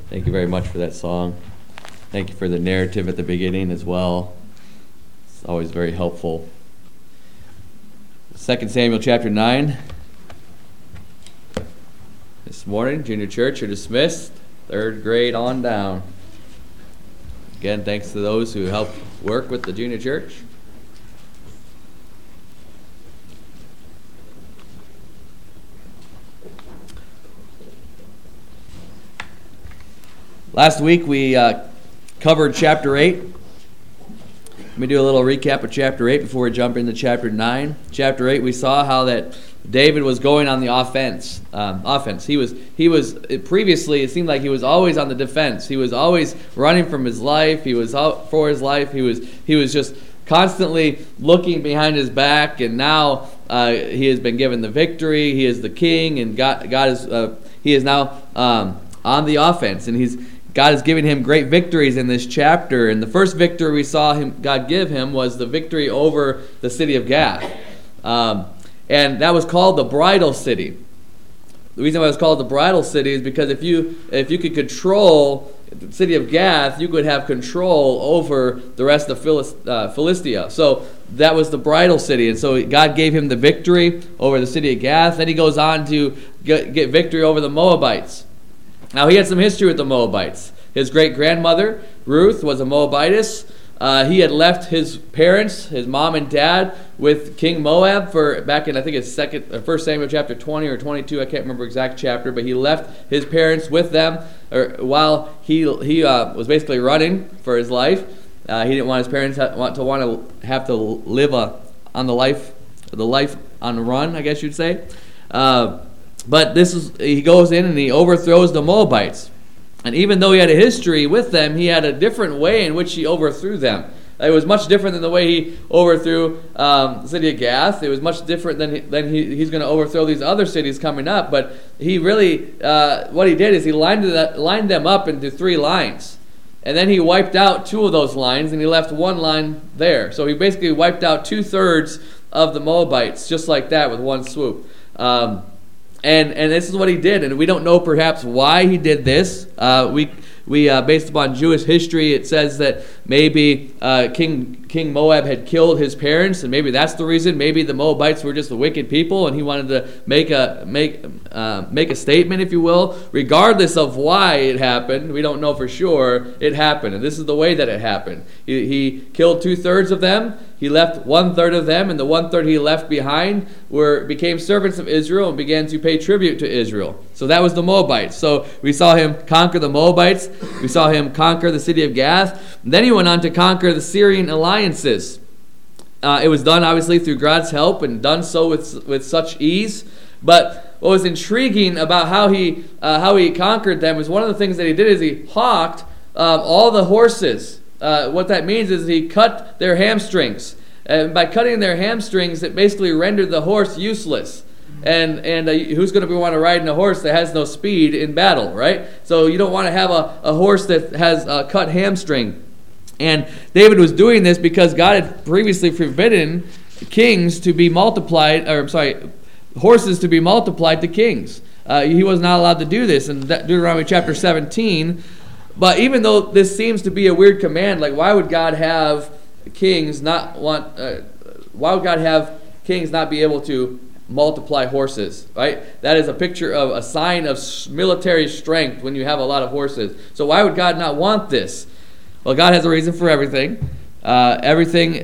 Thank you very much for that song. Thank you for the narrative at the beginning as well. It's always very helpful. 2 Samuel chapter 9. This morning, junior church are dismissed. 3rd grade on down. Again, thanks to those who help work with the junior church. Last week we covered chapter 8. Let me do a little recap of chapter 8 before we jump into chapter 9. Chapter 8, we saw how that David was going on the offense. He was previously, it seemed like he was always on the defense. He was always running from his life. He was out for his life. He was just constantly looking behind his back, and now he has been given the victory. He is the king, and he is now on the offense, and God is giving him great victories in this chapter. And the first victory we saw God give him was the victory over the city of Gath. And that was called the bridal city. The reason why it was called the bridal city is because if you could control the city of Gath, you could have control over the rest of Philistia. So that was the bridal city. And so God gave him the victory over the city of Gath. Then he goes on to get victory over the Moabites. Now, he had some history with the Moabites. His great-grandmother, Ruth, was a Moabitess. He had left his parents, his mom and dad, with King Moab back in, I think it's 1 Samuel chapter 20 or 22. I can't remember exact chapter, but he left his parents with them while he was basically running for his life. He didn't want his parents to have to live on the life on the run, I guess you'd say. But he goes in and he overthrows the Moabites. And even though he had a history with them, he had a different way in which he overthrew them. It was much different than the way he overthrew the city of Gath. It was much different than he's going to overthrow these other cities coming up. But he really, what he did is he lined them up into 3 lines. And then he wiped out 2 of those lines, and he left 1 line there. So he basically wiped out 2/3 of the Moabites, just like that, with one swoop. And this is what he did, and we don't know perhaps why he did this. We based upon Jewish history, it says that maybe King Moab had killed his parents, and maybe that's the reason. Maybe the Moabites were just a wicked people, and he wanted to make a statement, if you will. Regardless of why it happened, we don't know for sure. It happened, and this is the way that it happened. He killed 2/3 of them. He left 1/3 of them, and the 1/3 he left behind became servants of Israel and began to pay tribute to Israel. So that was the Moabites. So we saw him conquer the Moabites. We saw him conquer the city of Gath. And then he went on to conquer the Syrian alliances. It was done obviously through God's help and done so with such ease. But what was intriguing about how he conquered them was one of the things that he did is he hawked all the horses. What that means is he cut their hamstrings. And by cutting their hamstrings, it basically rendered the horse useless. And who's going to want to ride in a horse that has no speed in battle, right? So you don't want to have a horse that has a cut hamstring. And David was doing this because God had previously forbidden horses to be multiplied to kings. He was not allowed to do this in Deuteronomy chapter 17. But even though this seems to be a weird command, like why would God have kings not be able to multiply horses, right? That is a picture of a sign of military strength when you have a lot of horses. So why would God not want this? Well, God has a reason for everything. Everything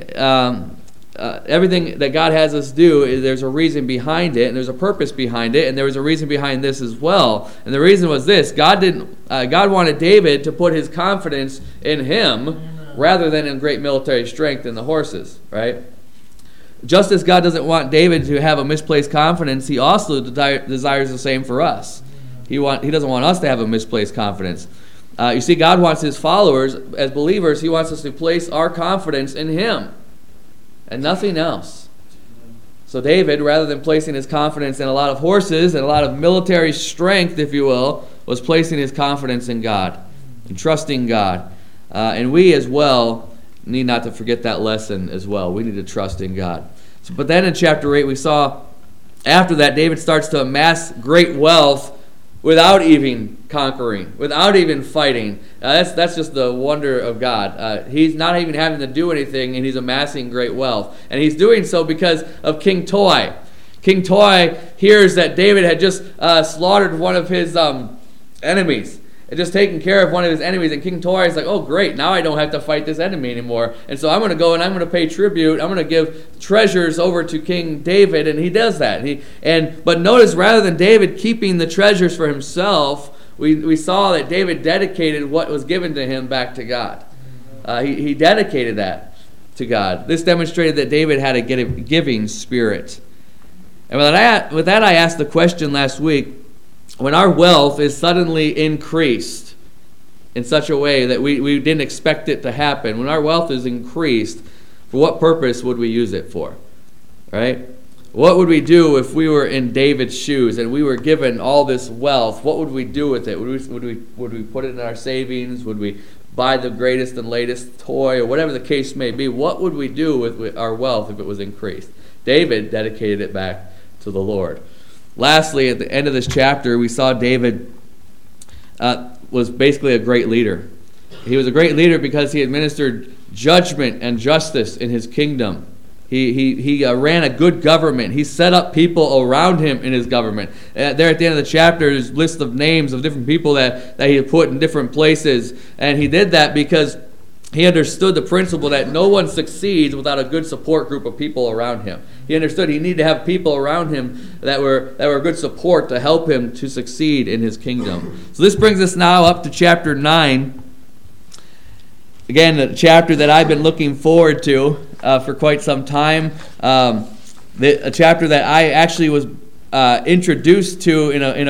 that God has us do, there's a reason behind it, and there's a purpose behind it, and there was a reason behind this as well. And the reason was this: God wanted David to put his confidence in him rather than in great military strength in the horses, right? Just as God doesn't want David to have a misplaced confidence, he also desires the same for us. He doesn't want us to have a misplaced confidence. You see, God wants his followers, as believers, he wants us to place our confidence in him and nothing else. So David, rather than placing his confidence in a lot of horses and a lot of military strength, if you will, was placing his confidence in God and trusting God. And we as well need not to forget that lesson as well. We need to trust in God. But then in chapter 8 we saw after that David starts to amass great wealth without even conquering, without even fighting. That's just the wonder of God. He's not even having to do anything, and he's amassing great wealth. And he's doing so because of King Toi. King Toi hears that David had just slaughtered one of his enemies, and just taken care of one of his enemies. And King Toi is like, oh great, now I don't have to fight this enemy anymore. And so I'm going to go and I'm going to pay tribute. I'm going to give treasures over to King David, and he does that. But notice, rather than David keeping the treasures for himself, we saw that David dedicated what was given to him back to God. He dedicated that to God. This demonstrated that David had a giving spirit. And with that, I asked the question last week, when our wealth is suddenly increased in such a way that we didn't expect it to happen, when our wealth is increased, for what purpose would we use it for? Right? What would we do if we were in David's shoes and we were given all this wealth? What would we do with it? Would we put it in our savings? Would we buy the greatest and latest toy, or whatever the case may be? What would we do with our wealth if it was increased? David dedicated it back to the Lord. Lastly, at the end of this chapter, we saw David was basically a great leader. He was a great leader because he administered judgment and justice in his kingdom. He ran a good government. He set up people around him in his government. There at the end of the chapter, there's a list of names of different people that he had put in different places. And he did that because he understood the principle that no one succeeds without a good support group of people around him. He understood he needed to have people around him that were good support to help him to succeed in his kingdom. So this brings us now up to chapter 9. Again, the chapter that I've been looking forward to for quite some time. A chapter that I actually was introduced to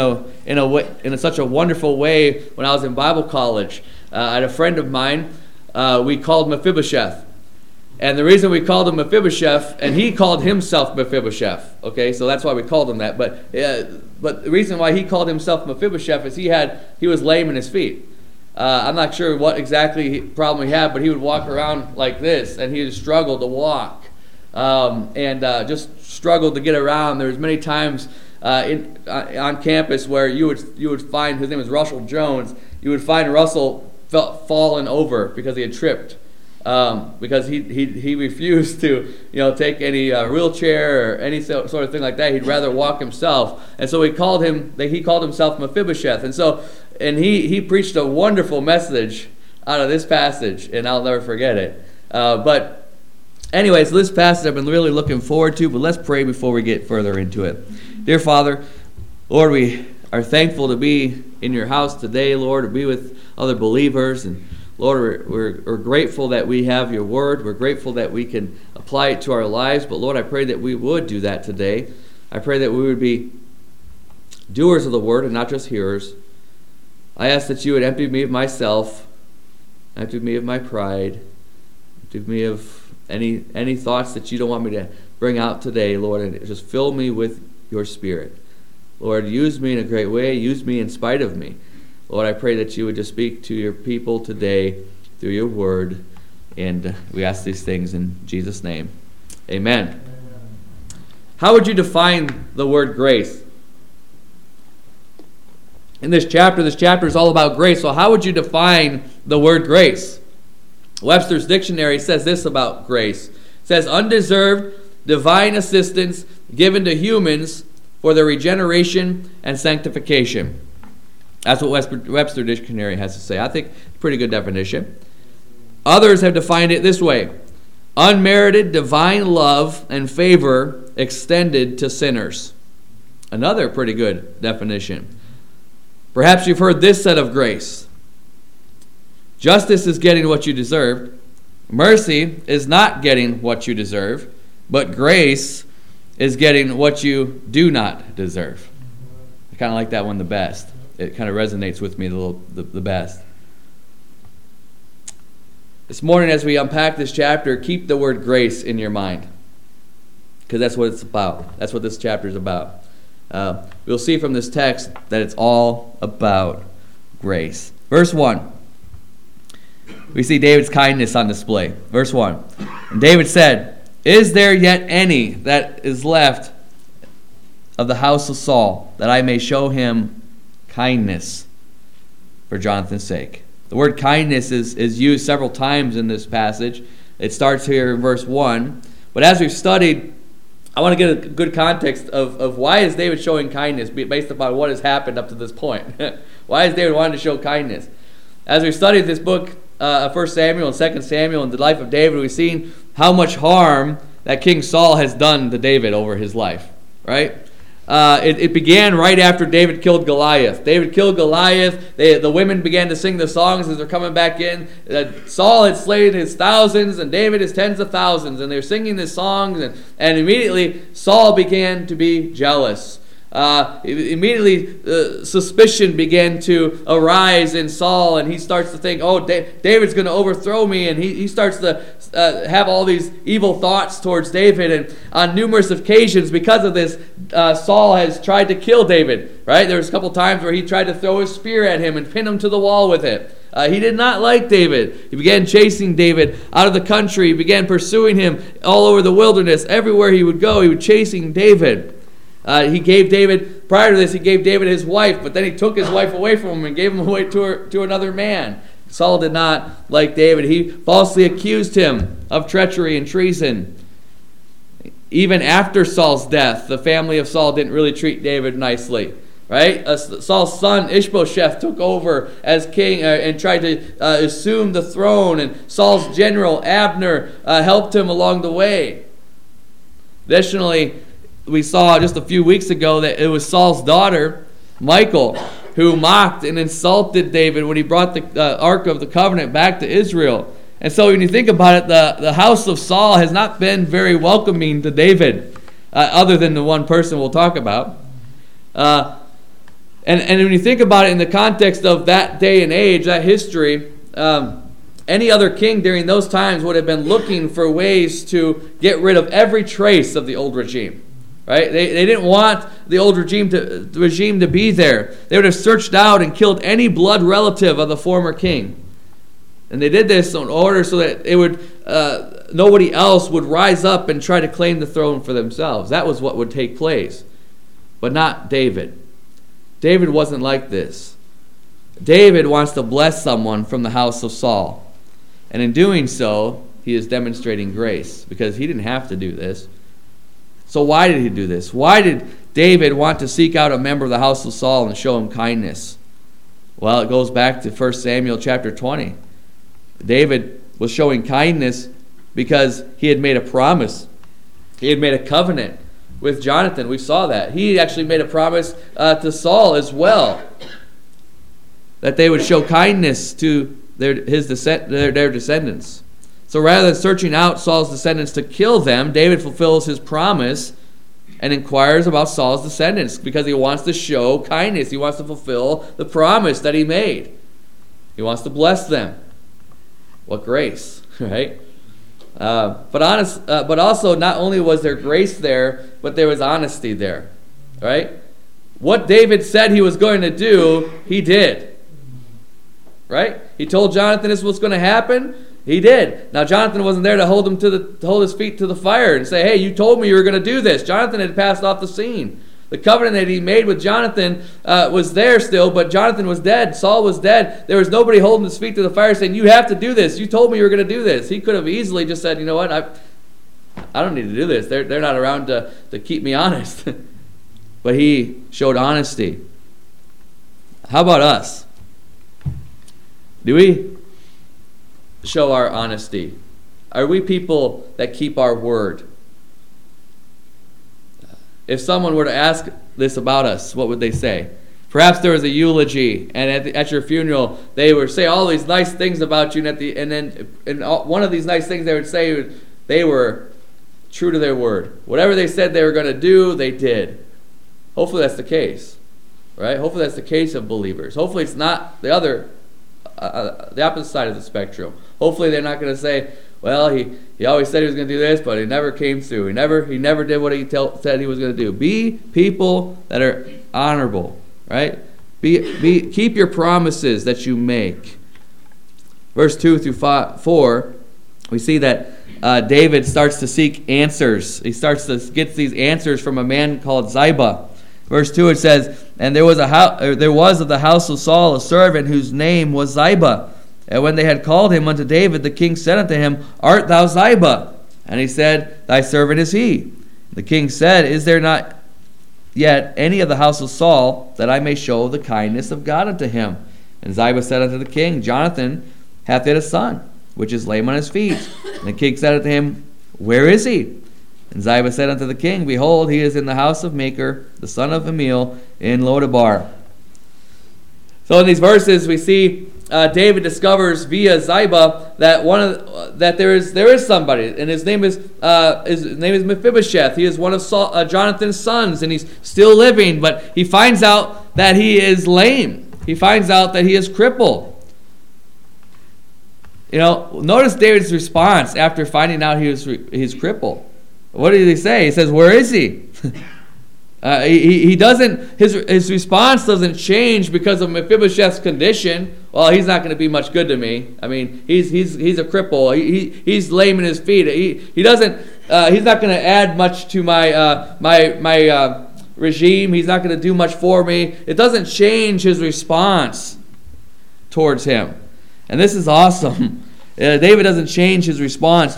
in such a wonderful way when I was in Bible college. I had a friend of mine. We called Mephibosheth. And the reason we called him Mephibosheth, and he called himself Mephibosheth, okay, so that's why we called him that. But the reason why he called himself Mephibosheth is he was lame in his feet. I'm not sure what exactly problem he had, but he would walk around like this, and he would struggle to walk, and just struggled to get around. There was many times on campus where you would find, his name was Russell Jones, you would find Russell fallen over because he had tripped. Because he refused to take any wheelchair or any sort of thing like that. He'd rather walk himself, and so he called himself Mephibosheth. And he preached a wonderful message out of this passage, and I'll never forget it. But anyways, this passage I've been really looking forward to. But let's pray before we get further into it. Dear Father, Lord, we are thankful to be in your house today, Lord, to be with other believers. And Lord, we're grateful that we have your word. We're grateful that we can apply it to our lives. But Lord, I pray that we would do that today. I pray that we would be doers of the word and not just hearers. I ask that you would empty me of myself, empty me of my pride, empty me of any thoughts that you don't want me to bring out today, Lord, and just fill me with your Spirit. Lord, use me in a great way. Use me in spite of me. Lord, I pray that you would just speak to your people today through your word. And we ask these things in Jesus' name. Amen. How would you define the word grace? In this chapter is all about grace. So how would you define the word grace? Webster's dictionary says this about grace. It says, undeserved divine assistance given to humans for their regeneration and sanctification. That's what Webster Dictionary has to say. I think it's a pretty good definition. Others have defined it this way: unmerited divine love and favor extended to sinners. Another pretty good definition. Perhaps you've heard this set of grace. Justice is getting what you deserved. Mercy is not getting what you deserve. But grace is getting what you do not deserve. I kind of like that one the best. It kind of resonates with me the best. This morning, as we unpack this chapter, keep the word grace in your mind, because that's what it's about. That's what this chapter is about. We'll see from this text that it's all about grace. Verse 1. We see David's kindness on display. Verse 1. And David said, is there yet any that is left of the house of Saul, that I may show him kindness for Jonathan's sake. The word kindness is used several times in this passage. It starts here in verse 1. But as we've studied, I want to get a good context of why is David showing kindness based upon what has happened up to this point. Why is David wanting to show kindness? As we've studied this book, 1 Samuel and 2 Samuel and the life of David, we've seen how much harm that King Saul has done to David over his life. Right? It began right after David killed Goliath. David killed Goliath. The women began to sing the songs as they're coming back in. Saul had slain his thousands and David his tens of thousands. And they're singing the songs. And immediately Saul began to be jealous. Immediately suspicion began to arise in Saul, and he starts to think, oh, David's going to overthrow me, and he starts to have all these evil thoughts towards David. And on numerous occasions, because of this, Saul has tried to kill David. Right? There was a couple times where he tried to throw his spear at him and pin him to the wall with it. He did not like David. He began chasing David out of the country. He began pursuing him all over the wilderness. Everywhere he would go, he was chasing David. Prior to this, he gave David his wife, but then he took his wife away from him and gave him away to another man. Saul did not like David. He falsely accused him of treachery and treason. Even after Saul's death, the family of Saul didn't really treat David nicely. Right? Saul's son Ishbosheth took over as king and tried to assume the throne, and Saul's general Abner helped him along the way. Additionally, we saw just a few weeks ago that it was Saul's daughter, Michal, who mocked and insulted David when he brought the Ark of the Covenant back to Israel. And so when you think about it, the house of Saul has not been very welcoming to David, other than the one person we'll talk about. And when you think about it in the context of that day and age, that history, any other king during those times would have been looking for ways to get rid of every trace of the old regime. Right? They didn't want the old regime to be there. They would have searched out and killed any blood relative of the former king. And they did this in order so that it would nobody else would rise up and try to claim the throne for themselves. That was what would take place. But not David. David wasn't like this. David wants to bless someone from the house of Saul. And in doing so, he is demonstrating grace, because he didn't have to do this. So why did he do this? Why did David want to seek out a member of the house of Saul and show him kindness? Well, it goes back to 1 Samuel chapter 20. David was showing kindness because he had made a promise. He had made a covenant with Jonathan. We saw that. He actually made a promise to Saul as well, that they would show kindness to their descendants. So rather than searching out Saul's descendants to kill them, David fulfills his promise and inquires about Saul's descendants because he wants to show kindness. He wants to fulfill the promise that he made. He wants to bless them. What grace, right? But also, not only was there grace there, but there was honesty there, right? What David said he was going to do, he did, right? He told Jonathan this was what's going to happen. He did. Now, Jonathan wasn't there to hold his feet to the fire and say, hey, you told me you were going to do this. Jonathan had passed off the scene. The covenant that he made with Jonathan was there still, but Jonathan was dead. Saul was dead. There was nobody holding his feet to the fire saying, you have to do this. You told me you were going to do this. He could have easily just said, you know what, I don't need to do this. They're not around to keep me honest. But he showed honesty. How about us? Do we show our honesty? Are we people that keep our word? If someone were to ask this about us, what would they say? Perhaps there was a eulogy, and at your funeral, they would say all these nice things about you, and one of these nice things they would say, they were true to their word. Whatever they said they were going to do, they did. Hopefully that's the case, right? Hopefully that's the case of believers. Hopefully it's not the opposite side of the spectrum. Hopefully they're not going to say, well, he always said he was going to do this, but he never came through. He never did what he said he was going to do. Be people that are honorable, right? Keep your promises that you make. Verse 2 through 4, we see that David starts to seek answers. He starts to get these answers from a man called Ziba. Verse 2, it says, And there was of the house of Saul a servant whose name was Ziba. And when they had called him unto David, the king said unto him, Art thou Ziba? And he said, Thy servant is he. The king said, Is there not yet any of the house of Saul, that I may show the kindness of God unto him? And Ziba said unto the king, Jonathan hath yet a son, which is lame on his feet. And the king said unto him, Where is he? And Ziba said unto the king, Behold, he is in the house of Machir, the son of Ammiel, in Lodabar. So in these verses we see David discovers via Ziba that there is somebody, and his name is Mephibosheth. He is one of Jonathan's sons, and he's still living, but he finds out that he is lame. He finds out that he is crippled. Notice David's response after finding out he's crippled. What did he say? He says, "Where is he?" He doesn't. His response doesn't change because of Mephibosheth's condition. Well, he's not going to be much good to me. I mean, he's a cripple. He's lame in his feet. He doesn't. He's not going to add much to my regime. He's not going to do much for me. It doesn't change his response towards him, and this is awesome. David doesn't change his response.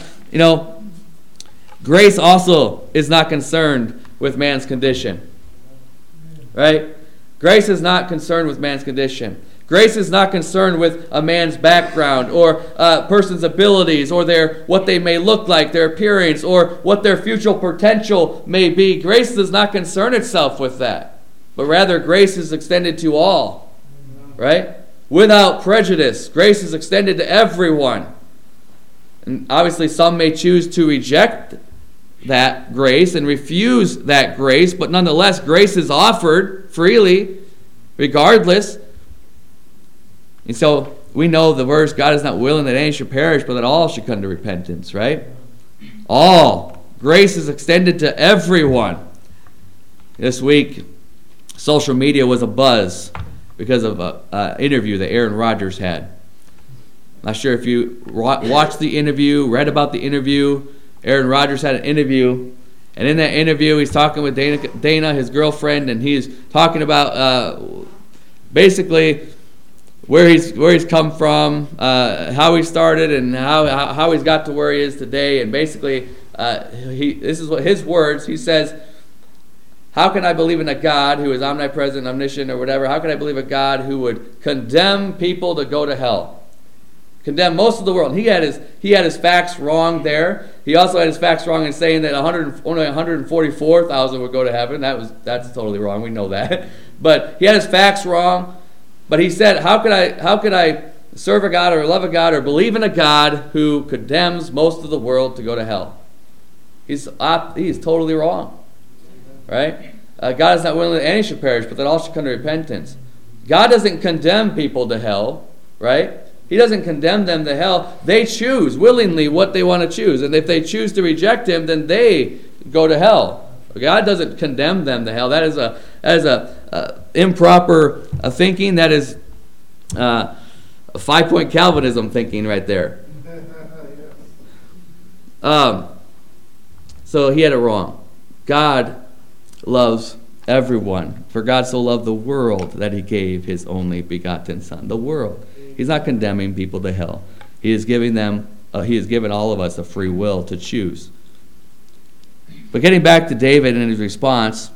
Grace also is not concerned with man's condition. Right? Grace is not concerned with man's condition. Grace is not concerned with a man's background or a person's abilities or what they may look like, their appearance, or what their future potential may be. Grace does not concern itself with that. But rather, grace is extended to all. Right? Without prejudice. Grace is extended to everyone. And obviously, some may choose to reject that grace and refuse that grace, but nonetheless, grace is offered freely, regardless. And so we know the verse, God is not willing that any should perish, but that all should come to repentance, right? All. Grace is extended to everyone. This week, social media was abuzz because of an interview that Aaron Rodgers had. Not sure if you watched the interview, read about the interview. Aaron Rodgers had an interview, and in that interview, he's talking with Dana, his girlfriend, and he's talking about basically where he's come from, how he started, and how he's got to where he is today. And basically, this is what his words. He says, "How can I believe in a God who is omnipresent, omniscient, or whatever? How can I believe a God who would condemn people to go to hell? Condemn most of the world." He had his facts wrong there. He also had his facts wrong in saying that only 144,000 would go to heaven. That's totally wrong. We know that. But he had his facts wrong. But he said, how could I serve a God or love a God or believe in a God who condemns most of the world to go to hell? He's totally wrong. Right? God is not willing that any should perish, but that all should come to repentance. God doesn't condemn people to hell, right? He doesn't condemn them to hell. They choose willingly what they want to choose. And if they choose to reject him, then they go to hell. God doesn't condemn them to hell. That is a improper thinking. That is a 5-point Calvinism thinking right there. So he had it wrong. God loves everyone. For God so loved the world that he gave his only begotten Son. The world. He's not condemning people to hell. He is giving them. He has given all of us a free will to choose. But getting back to David and his response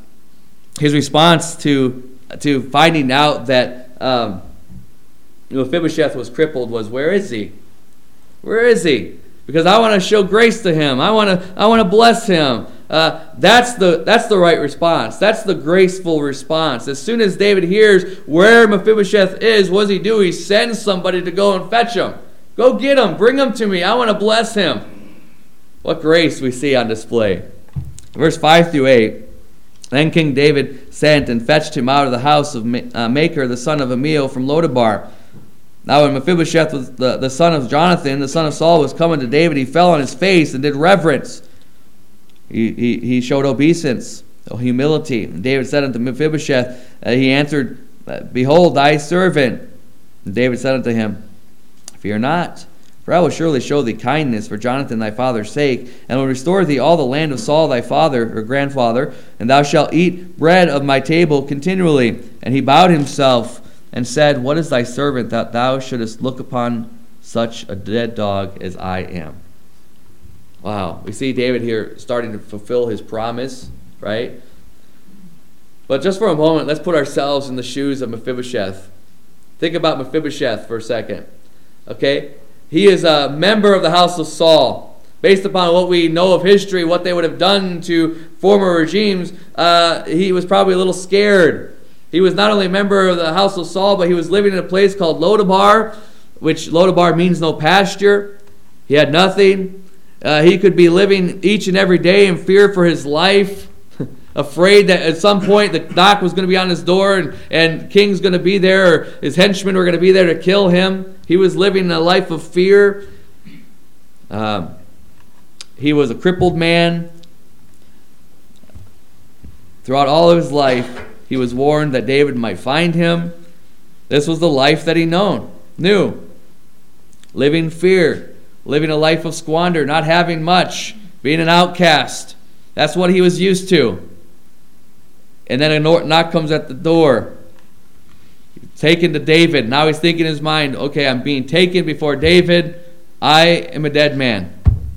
to finding out that Mephibosheth was crippled was, where is he? Where is he? Because I want to show grace to him. I want to bless him. That's the right response. That's the graceful response. As soon as David hears where Mephibosheth is, what does he do? He sends somebody to go and fetch him. Go get him. Bring him to me. I want to bless him. What grace we see on display. Verse 5 through 8. Then King David sent and fetched him out of the house of Machir, the son of Ammiel, from Lodabar. Now when Mephibosheth was the son of Jonathan, the son of Saul, was coming to David, he fell on his face and did reverence. He showed obeisance, humility. And David said unto Mephibosheth, he answered, Behold, thy servant. And David said unto him, Fear not, For I will surely show thee kindness for Jonathan thy father's sake, and will restore thee all the land of Saul thy father or grandfather, and thou shalt eat bread of my table continually. And he bowed himself and said, What is thy servant that thou shouldest look upon such a dead dog as I am? Wow, we see David here starting to fulfill his promise, right? But just for a moment, let's put ourselves in the shoes of Mephibosheth. Think about Mephibosheth for a second. Okay? He is a member of the house of Saul. Based upon what we know of history, what they would have done to former regimes, he was probably a little scared. He was not only a member of the house of Saul, but he was living in a place called Lodabar, which Lodabar means no pasture. He had nothing. He could be living each and every day in fear for his life, afraid that at some point the knock was going to be on his door and king's going to be there, or his henchmen were going to be there to kill him. He was living a life of fear. He was a crippled man. Throughout all of his life, he was warned that David might find him. This was the life that he knew. Living fear, living a life of squander, not having much, being an outcast. That's what he was used to. And then a knock comes at the door. Taken to David. Now he's thinking in his mind, okay, I'm being taken before David. I am a dead man.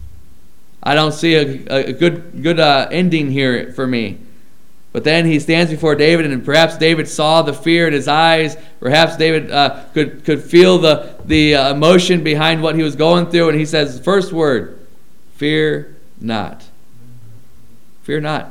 I don't see a good ending here for me. But then he stands before David, and perhaps David saw the fear in his eyes. Perhaps David could feel the emotion behind what he was going through. And he says, the first word, fear not. Fear not.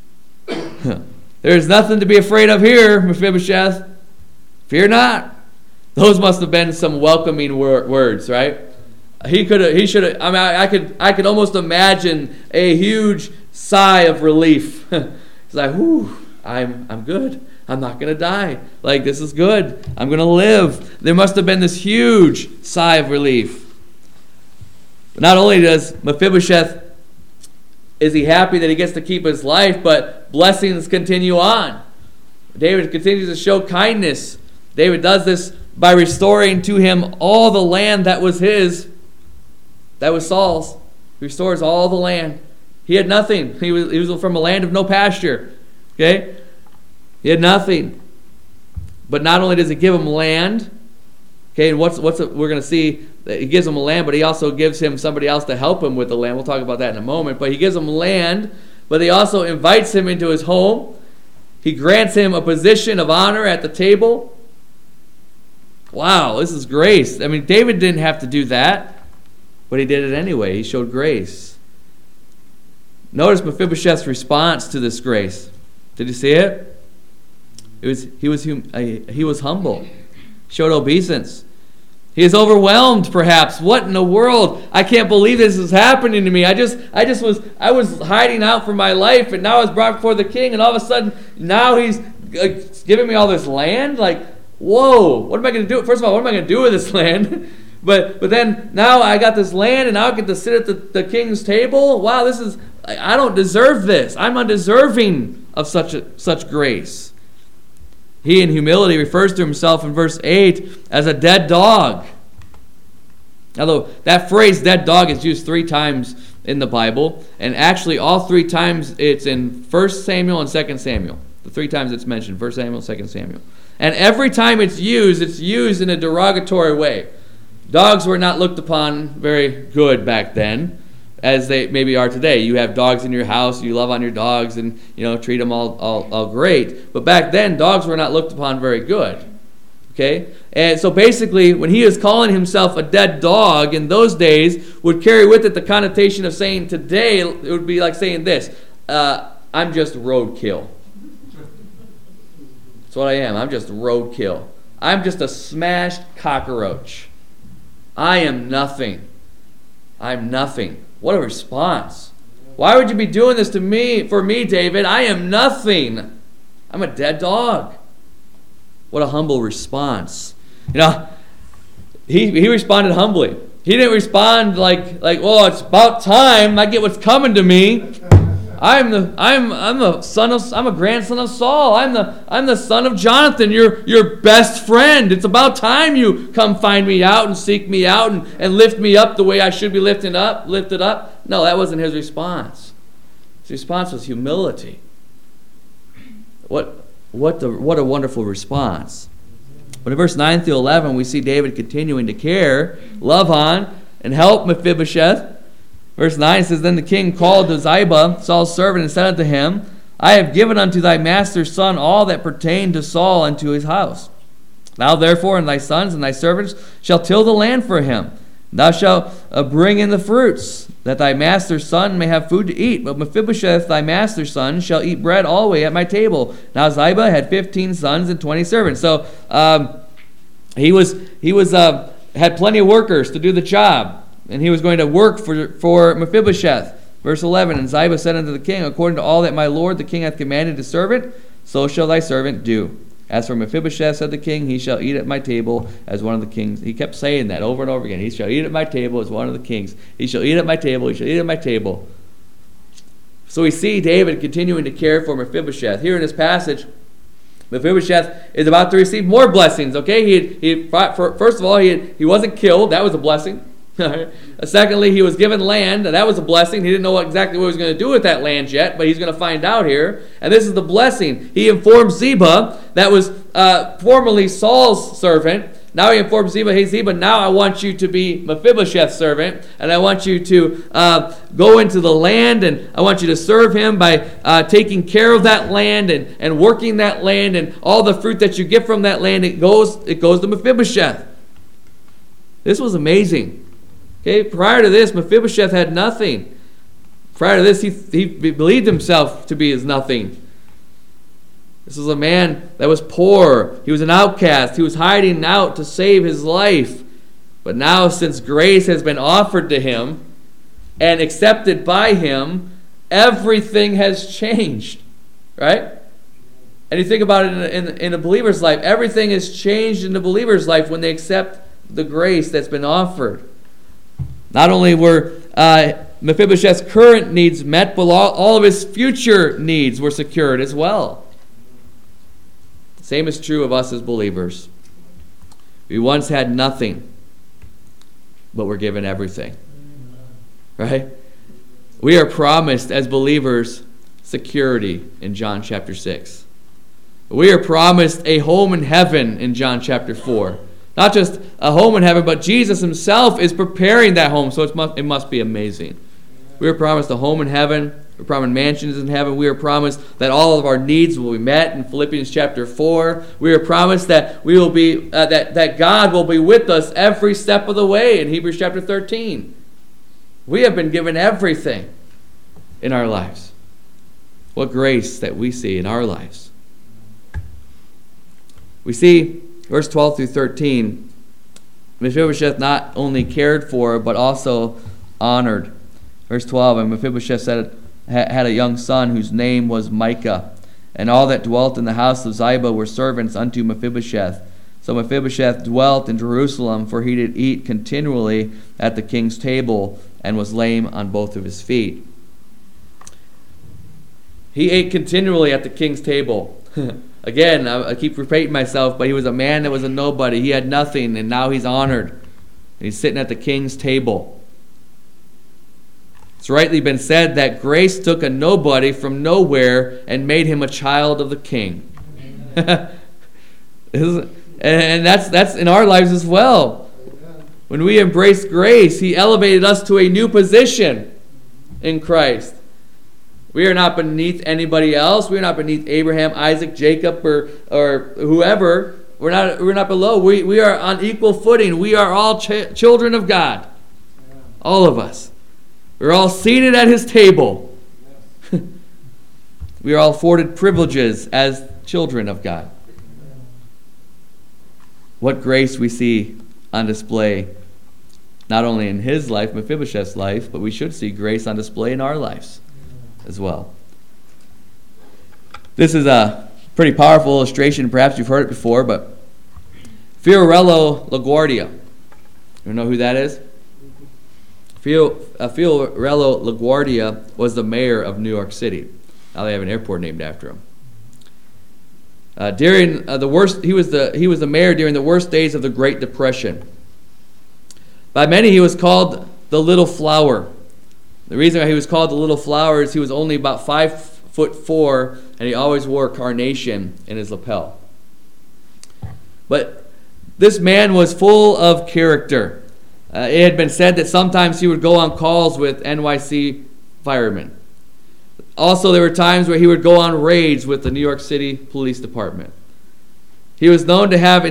There's nothing to be afraid of here, Mephibosheth. Fear not. Those must have been some welcoming words, right? He should have. I mean, I could almost imagine a huge sigh of relief. It's like, whew, I'm good. I'm not going to die. Like, this is good. I'm going to live. There must have been this huge sigh of relief. But not only does Mephibosheth, is he happy that he gets to keep his life, but blessings continue on. David continues to show kindness. David does this by restoring to him all the land that was his, that was Saul's. He restores all the land. He had nothing. He was from a land of no pasture. Okay? He had nothing. But not only does he give him land, okay, and we're going to see that he gives him a land, but he also gives him somebody else to help him with the land. We'll talk about that in a moment. But he gives him land, but he also invites him into his home. He grants him a position of honor at the table. Wow, this is grace. I mean, David didn't have to do that, but he did it anyway. He showed grace. Notice Mephibosheth's response to this grace. Did you see it? He was humble. Showed obeisance. He is overwhelmed, perhaps. What in the world? I can't believe this is happening to me. I was hiding out for my life, and now I was brought before the king, and all of a sudden, now he's giving me all this land? Like, whoa, what am I going to do? First of all, what am I going to do with this land? But then now I got this land, and now I get to sit at the king's table? Wow, I don't deserve this. I'm undeserving of such grace. He in humility refers to himself in verse 8 as a dead dog. Although that phrase dead dog is used 3 times in the Bible, and actually all 3 times it's in 1 Samuel and 2 Samuel. The 3 times it's mentioned, 1 Samuel, 2 Samuel. And every time it's used in a derogatory way. Dogs were not looked upon very good back then, as they maybe are today. You have dogs in your house, you love on your dogs, and treat them all great. But back then, dogs were not looked upon very good. Okay? And so basically, when he is calling himself a dead dog in those days, would carry with it the connotation of saying today, it would be like saying this, I'm just roadkill. That's what I am. I'm just roadkill. I'm just a smashed cockroach. I am nothing. I'm nothing. What a response. Why would you be doing this for me, David? I am nothing. I'm a dead dog. What a humble response. He responded humbly. He didn't respond like, well, it's about time I get what's coming to me. I'm a grandson of Saul. I'm the son of Jonathan, your best friend. It's about time you come find me out and seek me out and lift me up the way I should be lifted up. No, that wasn't his response. His response was humility. What a wonderful response. But in verse 9 through 11, we see David continuing to care, love on, and help Mephibosheth. Verse 9 says, Then the king called to Ziba, Saul's servant, and said unto him, I have given unto thy master's son all that pertained to Saul and to his house. Thou therefore and thy sons and thy servants shall till the land for him. Thou shalt bring in the fruits, that thy master's son may have food to eat. But Mephibosheth, thy master's son, shall eat bread always at my table. Now Ziba had 15 sons and 20 servants. So he had plenty of workers to do the job, and he was going to work for Mephibosheth. Verse 11, And Ziba said unto the king, According to all that my lord the king hath commanded his servant, so shall thy servant do. As for Mephibosheth, said the king, he shall eat at my table as one of the kings. He kept saying that over and over again. He shall eat at my table as one of the kings. He shall eat at my table. He shall eat at my table. So we see David continuing to care for Mephibosheth. Here in this passage, Mephibosheth is about to receive more blessings. Okay, first of all, he wasn't killed. That was a blessing. Secondly, he was given land. That was a blessing. He didn't know exactly what he was going to do with that land yet, but he's going to find out here. And this is the blessing. He informed Ziba, that was formerly Saul's servant. Now he informs Ziba, Hey Ziba, now I want you to be Mephibosheth's servant, and I want you to go into the land, and I want you to serve him by taking care of that land and working that land, and all the fruit that you get from that land, it goes to Mephibosheth. This was amazing. Okay, prior to this, Mephibosheth had nothing. Prior to this, he believed himself to be as nothing. This was a man that was poor. He was an outcast. He was hiding out to save his life. But now, since grace has been offered to him and accepted by him, everything has changed. Right? And you think about it in a believer's life. Everything is changed in the believer's life when they accept the grace that's been offered. Not only were Mephibosheth's current needs met, but all of his future needs were secured as well. The same is true of us as believers. We once had nothing, but we're given everything. Right? We are promised as believers security in John chapter 6. We are promised a home in heaven in John chapter 4. Not just a home in heaven, but Jesus himself is preparing that home, so it must be amazing. We are promised a home in heaven. We're promised mansions in heaven. We are promised that all of our needs will be met in Philippians chapter 4. We are promised that we will be that God will be with us every step of the way in Hebrews chapter 13. We have been given everything in our lives. What grace that we see in our lives. We see verse 12 through 13, Mephibosheth not only cared for, but also honored. Verse 12, And Mephibosheth had a young son whose name was Micah, and all that dwelt in the house of Ziba were servants unto Mephibosheth. So Mephibosheth dwelt in Jerusalem, for he did eat continually at the king's table, and was lame on both of his feet. He ate continually at the king's table. Again, I keep repeating myself, but he was a man that was a nobody. He had nothing, and now he's honored. And he's sitting at the king's table. It's rightly been said that grace took a nobody from nowhere and made him a child of the king. And that's in our lives as well. When we embrace grace, he elevated us to a new position in Christ. We are not beneath anybody else. We are not beneath Abraham, Isaac, Jacob, or whoever. We're not below. We are on equal footing. We are all children of God. All of us. We're all seated at his table. We are all afforded privileges as children of God. What grace we see on display, not only in his life, Mephibosheth's life, but we should see grace on display in our lives as well. This is a pretty powerful illustration. Perhaps you've heard it before, but Fiorello LaGuardia. You know who that is? Fiorello LaGuardia was the mayor of New York City. Now they have an airport named after him. He was the mayor during the worst days of the Great Depression. By many, he was called the Little Flower. The reason why he was called the Little Flower is he was only about 5'4", and he always wore a carnation in his lapel. But this man was full of character. It had been said that sometimes he would go on calls with NYC firemen. Also, there were times where he would go on raids with the New York City Police Department. He was known to have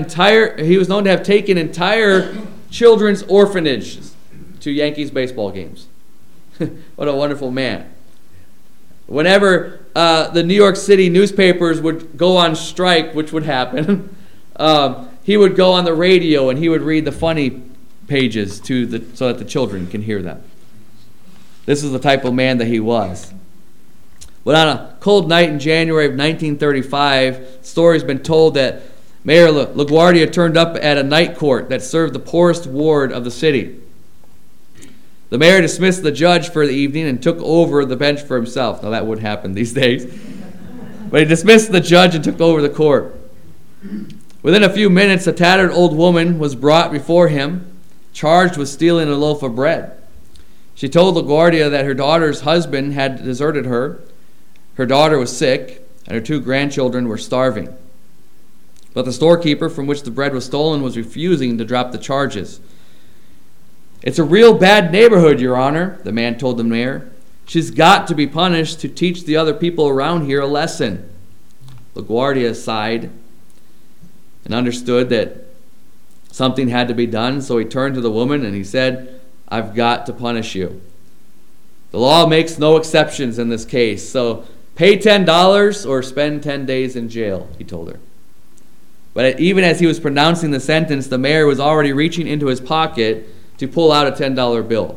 taken entire children's orphanages to Yankees baseball games. What a wonderful man. Whenever the New York City newspapers would go on strike, which would happen, he would go on the radio and he would read the funny pages so that the children can hear them. This is the type of man that he was. But on a cold night in January of 1935, story's been told that Mayor LaGuardia turned up at a night court that served the poorest ward of the city. The mayor dismissed the judge for the evening and took over the bench for himself. Now that would happen these days. But he dismissed the judge and took over the court. Within a few minutes, a tattered old woman was brought before him, charged with stealing a loaf of bread. She told LaGuardia that her daughter's husband had deserted her. Her daughter was sick, and her 2 grandchildren were starving. But the storekeeper from which the bread was stolen was refusing to drop the charges. "It's a real bad neighborhood, Your Honor," the man told the mayor. "She's got to be punished to teach the other people around here a lesson." LaGuardia sighed and understood that something had to be done, so he turned to the woman and he said, "I've got to punish you. The law makes no exceptions in this case, so pay $10 or spend 10 days in jail," he told her. But even as he was pronouncing the sentence, the mayor was already reaching into his pocket to pull out a $10 bill,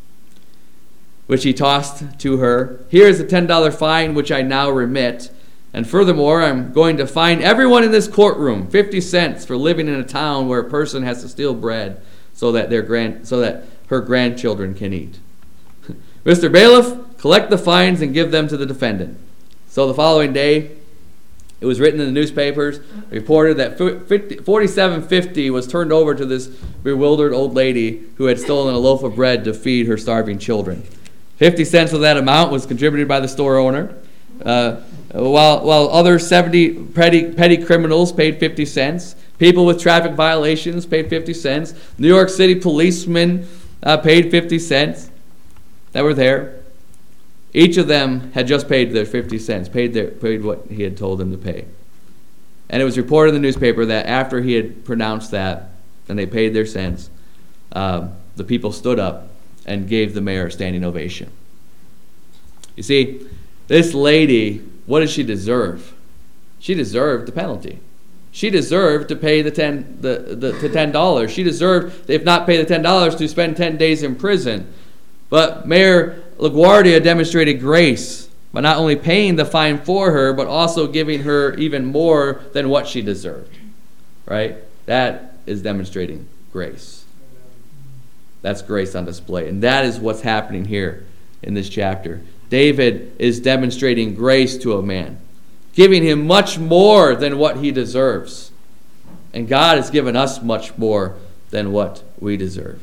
which he tossed to her. "Here is a $10 fine, which I now remit. And furthermore, I'm going to fine everyone in this courtroom 50 cents for living in a town where a person has to steal bread so that her grandchildren can eat. Mr. Bailiff, collect the fines and give them to the defendant." So the following day, it was written in the newspapers, reported that $47.50 was turned over to this bewildered old lady who had stolen a loaf of bread to feed her starving children. 50 cents of that amount was contributed by the store owner, while other 70 petty criminals paid 50 cents. People with traffic violations paid 50 cents. New York City policemen paid 50 cents that were there. Each of them had just paid their 50 cents, paid what he had told them to pay. And it was reported in the newspaper that after he had pronounced that, and they paid their cents, the people stood up and gave the mayor a standing ovation. You see, this lady, what did she deserve? She deserved the penalty. She deserved to pay the $10. She deserved, if not pay the $10, to spend 10 days in prison. But Mayor LaGuardia demonstrated grace by not only paying the fine for her, but also giving her even more than what she deserved. Right? That is demonstrating grace. That's grace on display. And that is what's happening here in this chapter. David is demonstrating grace to a man, giving him much more than what he deserves. And God has given us much more than what we deserve.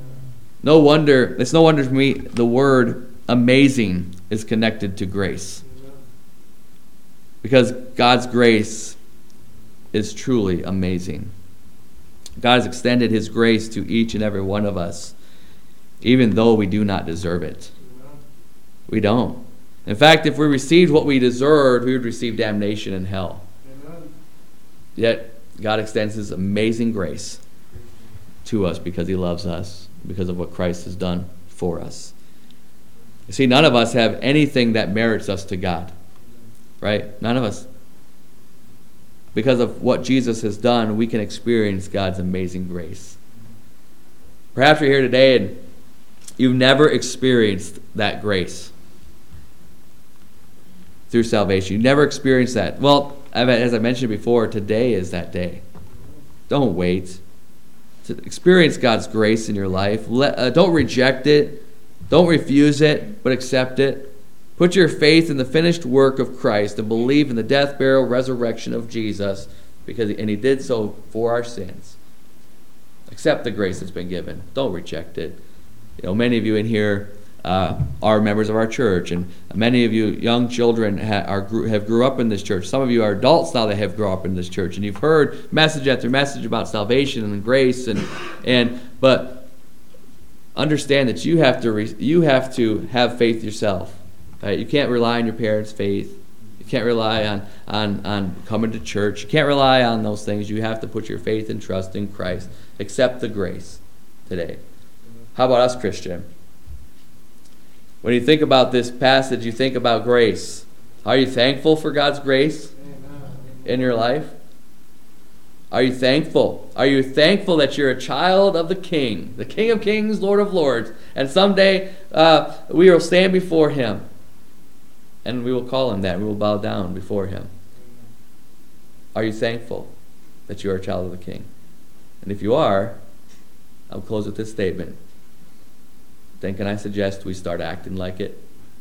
It's no wonder to me the word amazing is connected to grace. Because God's grace is truly amazing. God has extended his grace to each and every one of us, even though we do not deserve it. We don't. In fact, if we received what we deserved, we would receive damnation in hell. Amen. Yet, God extends his amazing grace to us because he loves us, because of what Christ has done for us. You see, none of us have anything that merits us to God. Right? None of us. Because of what Jesus has done, we can experience God's amazing grace. Perhaps you're here today and you've never experienced that grace through salvation. You've never experienced that. Well, as I mentioned before, today is that day. Don't wait to experience God's grace in your life. Don't reject it. Don't refuse it, but accept it. Put your faith in the finished work of Christ and believe in the death, burial, resurrection of Jesus, and he did so for our sins. Accept the grace that's been given. Don't reject it. Many of you in here are members of our church, and many of you young children have grew up in this church. Some of you are adults now that have grown up in this church, and you've heard message after message about salvation and grace, but understand that you have to have faith yourself. Right? You can't rely on your parents' faith. You can't rely on coming to church. You can't rely on those things. You have to put your faith and trust in Christ. Accept the grace today. How about us, Christian? When you think about this passage, you think about grace. Are you thankful for God's grace in your life? Are you thankful? Are you thankful that you're a child of the King of Kings, Lord of Lords, and someday we will stand before him, and we will call him that. We will bow down before him. Are you thankful that you are a child of the King? And if you are, I'll close with this statement. Then can I suggest we start acting like it?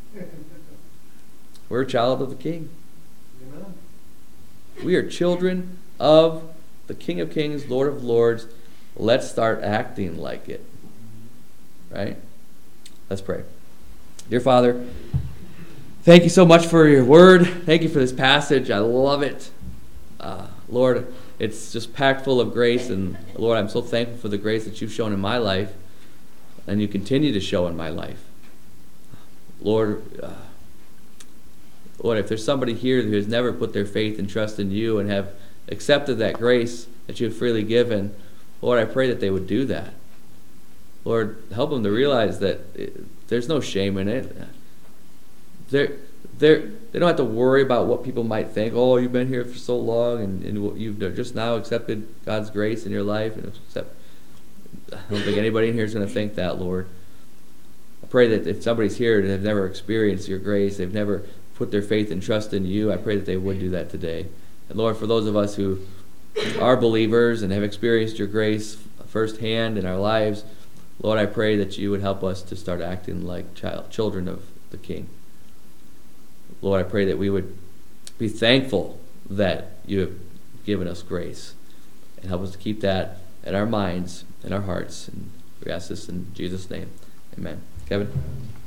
We're a child of the King. Amen. We are children of the King of Kings, Lord of Lords. Let's start acting like it. Right? Let's pray. Dear Father, thank you so much for your word. Thank you for this passage. I love it. Lord, it's just packed full of grace. And Lord, I'm so thankful for the grace that you've shown in my life and you continue to show in my life. Lord, if there's somebody here who has never put their faith and trust in you and have accepted that grace that you have freely given, Lord, I pray that they would do that. Lord, help them to realize that there's no shame in it. They don't have to worry about what people might think. Oh, you've been here for so long and you've just now accepted God's grace in your life. I don't think anybody in here is going to think that, Lord. I pray that if somebody's here and they've never experienced your grace, they've never put their faith and trust in you, I pray that they would do that today. And Lord, for those of us who are believers and have experienced your grace firsthand in our lives, Lord, I pray that you would help us to start acting like children of the King. Lord, I pray that we would be thankful that you have given us grace and help us to keep that in our minds and our hearts. And we ask this in Jesus' name. Amen. Kevin?